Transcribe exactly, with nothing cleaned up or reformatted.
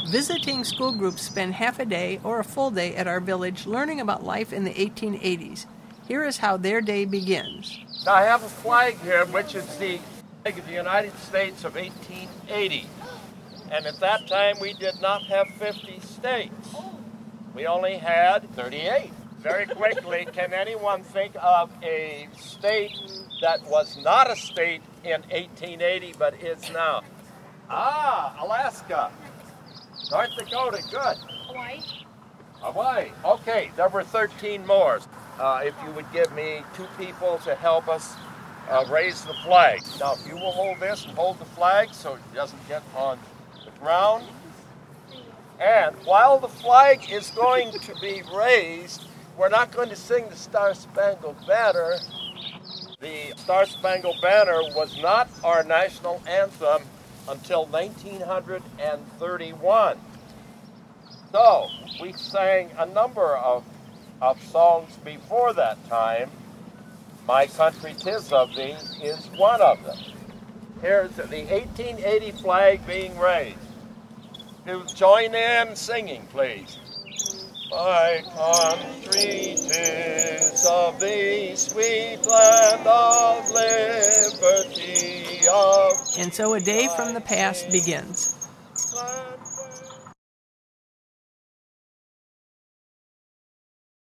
Visiting school groups spend half a day or a full day at our village learning about life in the eighteen eighties. Here is how their day begins. Now I have a flag here, which is the flag of the United States of eighteen eighty. And at that time, we did not have fifty states. We only had thirty-eight. Very quickly, can anyone think of a state that was not a state in eighteen eighty but is now? Ah, Alaska. North Dakota, good. Hawaii. Hawaii. Okay, there were thirteen more. Uh, if you would give me two people to help us uh, raise the flag. Now, if you will hold this and hold the flag so it doesn't get on the ground. And while the flag is going to be raised, we're not going to sing the Star-Spangled Banner. The Star-Spangled Banner was not our national anthem until nineteen thirty-one. So, we sang a number of, of songs before that time. My Country 'Tis of Thee is one of them. Here's the eighteen eighty flag being raised. To join in singing, please. My country 'tis of thee, sweet land of liberty, of And so a day from the past begins.